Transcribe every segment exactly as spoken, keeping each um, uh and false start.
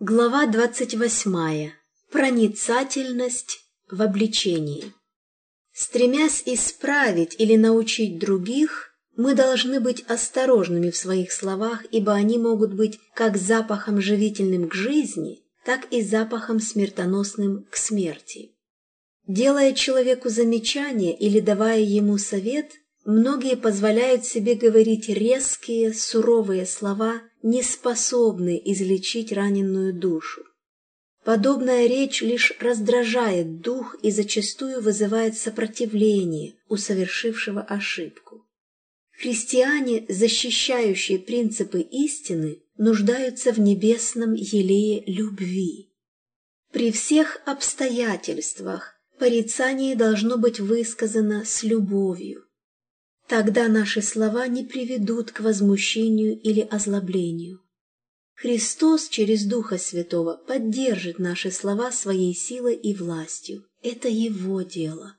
Глава двадцать восьмая. Проницательность в обличении. Стремясь исправить или научить других, мы должны быть осторожными в своих словах, ибо они могут быть как запахом живительным к жизни, так и запахом смертоносным к смерти. Делая человеку замечание или давая ему совет, многие позволяют себе говорить резкие, суровые слова, не способные излечить раненую душу. Подобная речь лишь раздражает дух и зачастую вызывает сопротивление у совершившего ошибку. Христиане, защищающие принципы истины, нуждаются в небесном елее любви. При всех обстоятельствах порицание должно быть высказано с любовью. Тогда наши слова не приведут к возмущению или озлоблению. Христос через Духа Святого поддержит наши слова своей силой и властью. Это Его дело.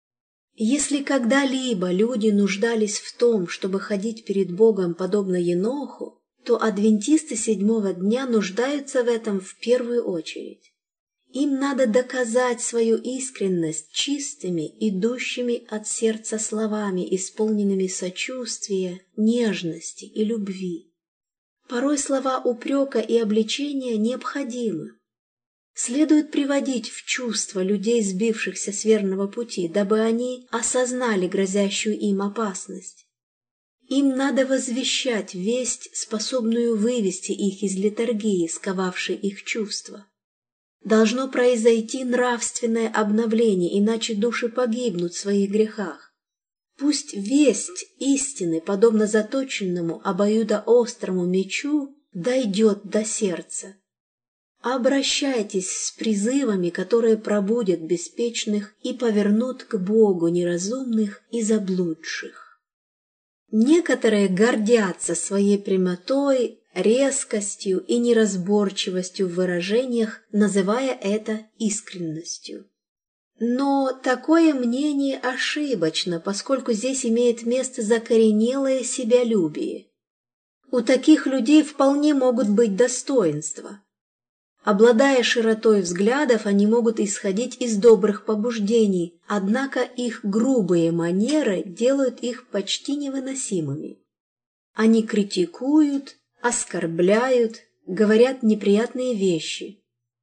Если когда-либо люди нуждались в том, чтобы ходить перед Богом подобно Еноху, то адвентисты седьмого дня нуждаются в этом в первую очередь. Им надо доказать свою искренность чистыми, идущими от сердца словами, исполненными сочувствия, нежности и любви. Порой слова упрека и обличения необходимы. Следует приводить в чувство людей, сбившихся с верного пути, дабы они осознали грозящую им опасность. Им надо возвещать весть, способную вывести их из летаргии, сковавшей их чувства. Должно произойти нравственное обновление, иначе души погибнут в своих грехах. Пусть весть истины, подобно заточенному обоюдоострому мечу, дойдет до сердца. Обращайтесь с призывами, которые пробудят беспечных и повернут к Богу неразумных и заблудших. Некоторые гордятся своей прямотой, резкостью и неразборчивостью в выражениях, называя это искренностью. Но такое мнение ошибочно, поскольку здесь имеет место закоренелое себялюбие. У таких людей вполне могут быть достоинства. Обладая широтой взглядов, они могут исходить из добрых побуждений, однако их грубые манеры делают их почти невыносимыми. Они критикуют, оскорбляют, говорят неприятные вещи.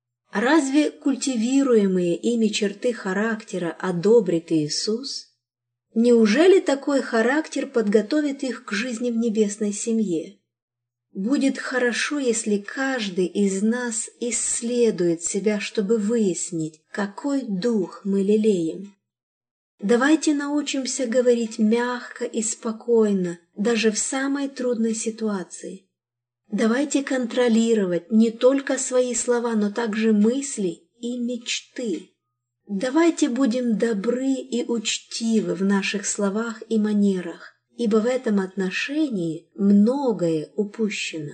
Разве культивируемые ими черты характера одобрит Иисус? Неужели такой характер подготовит их к жизни в небесной семье? Будет хорошо, если каждый из нас исследует себя, чтобы выяснить, какой дух мы лелеем. Давайте научимся говорить мягко и спокойно, даже в самой трудной ситуации. Давайте контролировать не только свои слова, но также мысли и мечты. Давайте будем добры и учтивы в наших словах и манерах, ибо в этом отношении многое упущено.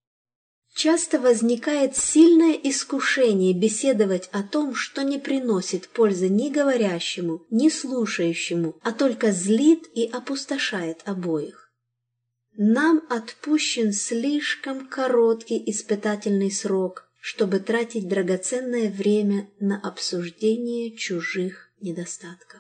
Часто возникает сильное искушение беседовать о том, что не приносит пользы ни говорящему, ни слушающему, а только злит и опустошает обоих. Нам отпущен слишком короткий испытательный срок, чтобы тратить драгоценное время на обсуждение чужих недостатков.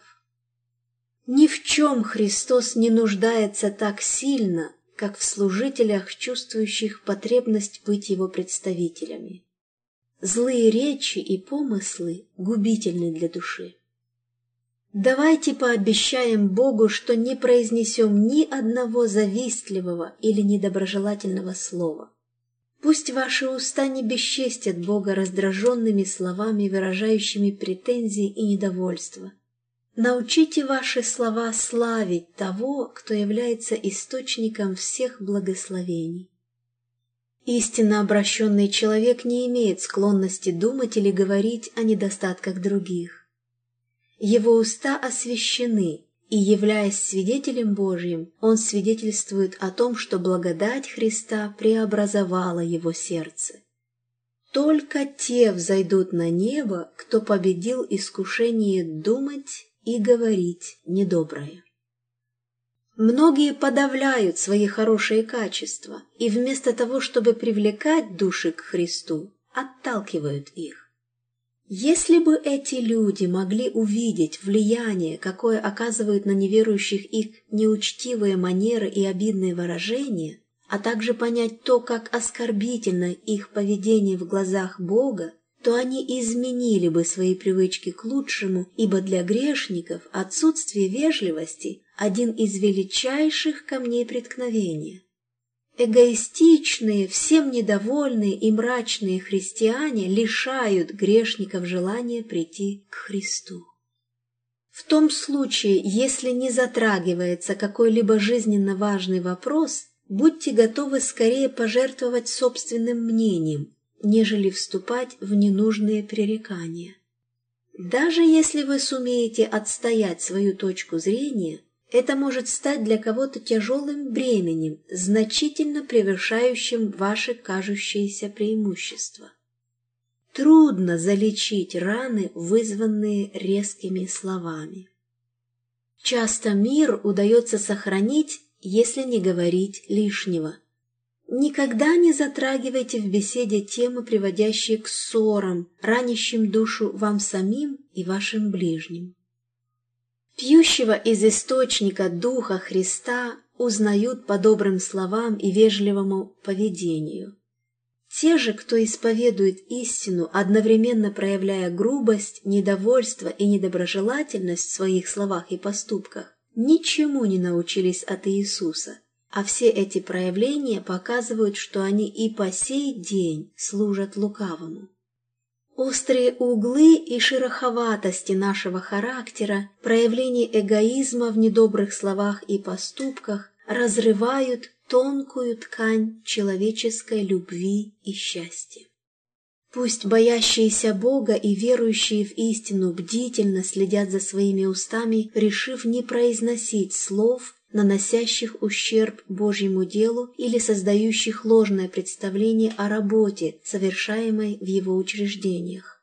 Ни в чем Христос не нуждается так сильно, как в служителях, чувствующих потребность быть Его представителями. Злые речи и помыслы губительны для души. Давайте пообещаем Богу, что не произнесем ни одного завистливого или недоброжелательного слова. Пусть ваши уста не бесчестят Бога раздраженными словами, выражающими претензии и недовольство. Научите ваши слова славить того, кто является источником всех благословений. Истинно обращенный человек не имеет склонности думать или говорить о недостатках других. Его уста освящены, и, являясь свидетелем Божьим, он свидетельствует о том, что благодать Христа преобразовала его сердце. Только те взойдут на небо, кто победил искушение думать и говорить недоброе. Многие подавляют свои хорошие качества, и вместо того, чтобы привлекать души к Христу, отталкивают отталкивают их. Если бы эти люди могли увидеть влияние, какое оказывают на неверующих их неучтивые манеры и обидные выражения, а также понять то, как оскорбительно их поведение в глазах Бога, то они изменили бы свои привычки к лучшему, ибо для грешников отсутствие вежливости – один из величайших камней преткновения. Эгоистичные, всем недовольные и мрачные христиане лишают грешников желания прийти к Христу. В том случае, если не затрагивается какой-либо жизненно важный вопрос, будьте готовы скорее пожертвовать собственным мнением, нежели вступать в ненужные пререкания. Даже если вы сумеете отстоять свою точку зрения, это может стать для кого-то тяжелым бременем, значительно превышающим ваши кажущиеся преимущества. Трудно залечить раны, вызванные резкими словами. Часто мир удается сохранить, если не говорить лишнего. Никогда не затрагивайте в беседе темы, приводящие к ссорам, ранящим душу вам самим и вашим ближним. Пьющего из источника Духа Христа узнают по добрым словам и вежливому поведению. Те же, кто исповедует истину, одновременно проявляя грубость, недовольство и недоброжелательность в своих словах и поступках, ничему не научились от Иисуса, а все эти проявления показывают, что они и по сей день служат лукавому. Острые углы и шероховатости нашего характера, проявление эгоизма в недобрых словах и поступках разрывают тонкую ткань человеческой любви и счастья. Пусть боящиеся Бога и верующие в истину бдительно следят за своими устами, решив не произносить слов, наносящих ущерб Божьему делу или создающих ложное представление о работе, совершаемой в его учреждениях.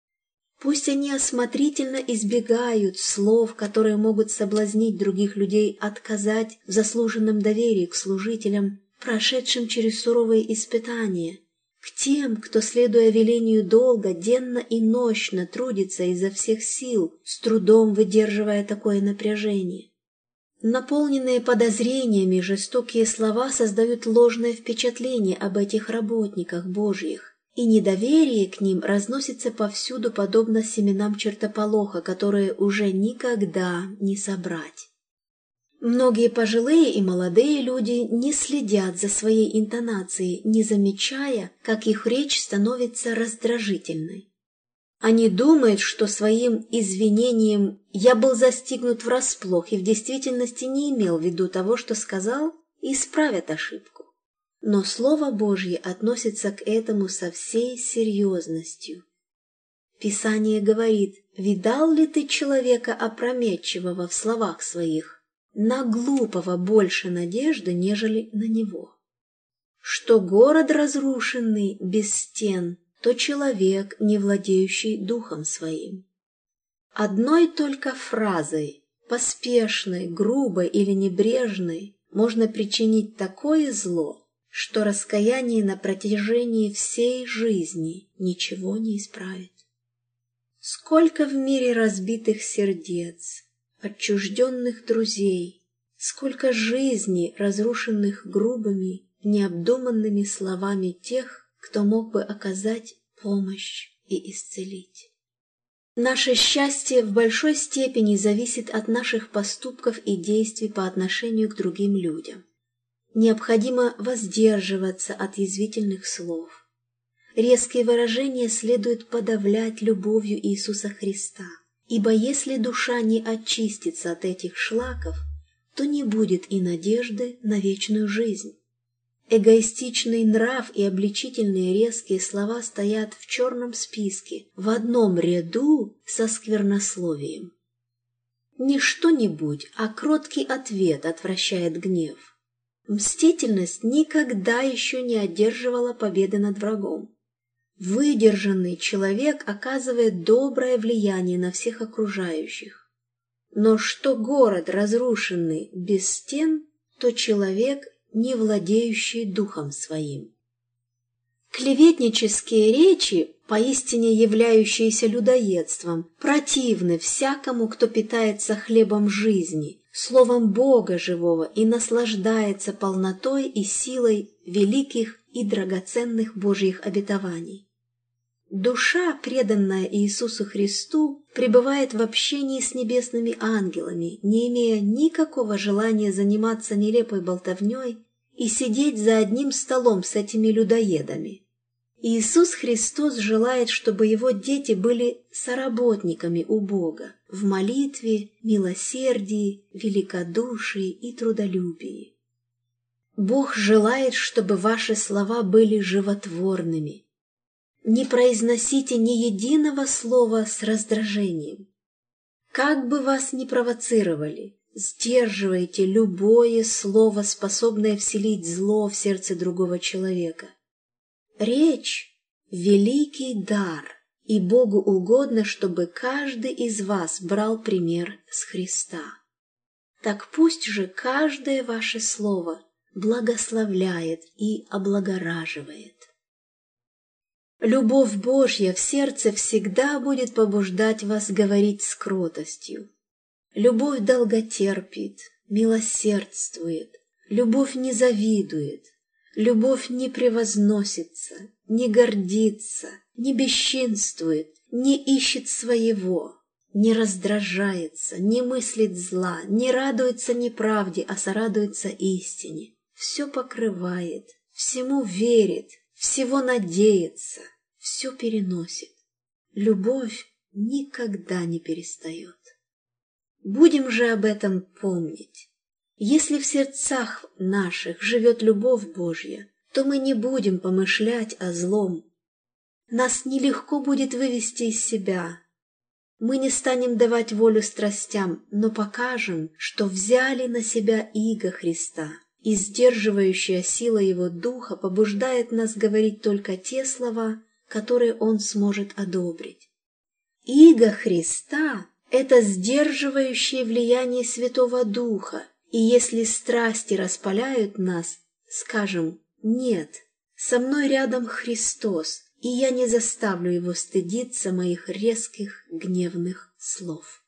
Пусть они осмотрительно избегают слов, которые могут соблазнить других людей отказать в заслуженном доверии к служителям, прошедшим через суровые испытания, к тем, кто, следуя велению долга, денно и нощно трудится изо всех сил, с трудом выдерживая такое напряжение. Наполненные подозрениями жестокие слова создают ложное впечатление об этих работниках Божьих, и недоверие к ним разносится повсюду подобно семенам чертополоха, которые уже никогда не собрать. Многие пожилые и молодые люди не следят за своей интонацией, не замечая, как их речь становится раздражительной. Они думают, что своим извинением «я был застигнут врасплох и в действительности не имел в виду того, что сказал», исправят ошибку. Но Слово Божье относится к этому со всей серьезностью. Писание говорит: «Видал ли ты человека опрометчивого в словах своих? На глупого больше надежды, нежели на него. Что город разрушенный без стен, то человек, не владеющий духом своим». Одной только фразой, поспешной, грубой или небрежной, можно причинить такое зло, что раскаяние на протяжении всей жизни ничего не исправит. Сколько в мире разбитых сердец, отчужденных друзей, сколько жизней, разрушенных грубыми, необдуманными словами тех, кто мог бы оказать помощь и исцелить. Наше счастье в большой степени зависит от наших поступков и действий по отношению к другим людям. Необходимо воздерживаться от язвительных слов. Резкие выражения следует подавлять любовью Иисуса Христа, ибо если душа не очистится от этих шлаков, то не будет и надежды на вечную жизнь. Эгоистичный нрав и обличительные резкие слова стоят в черном списке, в одном ряду со сквернословием. Не что-нибудь, а кроткий ответ отвращает гнев. Мстительность никогда еще не одерживала победы над врагом. Выдержанный человек оказывает доброе влияние на всех окружающих. Но что город разрушенный без стен, то человек, не владеющий духом своим. Клеветнические речи, поистине являющиеся людоедством, противны всякому, кто питается хлебом жизни, словом Бога живого и наслаждается полнотой и силой великих и драгоценных Божьих обетований. Душа, преданная Иисусу Христу, пребывает в общении с небесными ангелами, не имея никакого желания заниматься нелепой болтовней и сидеть за одним столом с этими людоедами. Иисус Христос желает, чтобы Его дети были соработниками у Бога в молитве, милосердии, великодушии и трудолюбии. Бог желает, чтобы ваши слова были животворными. Не произносите ни единого слова с раздражением. Как бы вас ни провоцировали, сдерживайте любое слово, способное вселить зло в сердце другого человека. Речь – великий дар, и Богу угодно, чтобы каждый из вас брал пример с Христа. Так пусть же каждое ваше слово благословляет и облагораживает. Любовь Божья в сердце всегда будет побуждать вас говорить с кротостью. Любовь долготерпит, милосердствует, любовь не завидует, любовь не превозносится, не гордится, не бесчинствует, не ищет своего, не раздражается, не мыслит зла, не радуется неправде, а сорадуется истине. Все покрывает, всему верит, всего надеется, все переносит. Любовь никогда не перестает. Будем же об этом помнить. Если в сердцах наших живет любовь Божья, то мы не будем помышлять о злом. Нас нелегко будет вывести из себя. Мы не станем давать волю страстям, но покажем, что взяли на себя иго Христа, и сдерживающая сила Его Духа побуждает нас говорить только те слова, которые Он сможет одобрить. Иго Христа – это сдерживающее влияние Святого Духа, и если страсти распаляют нас, скажем «нет, со мной рядом Христос, и я не заставлю Его стыдиться моих резких гневных слов».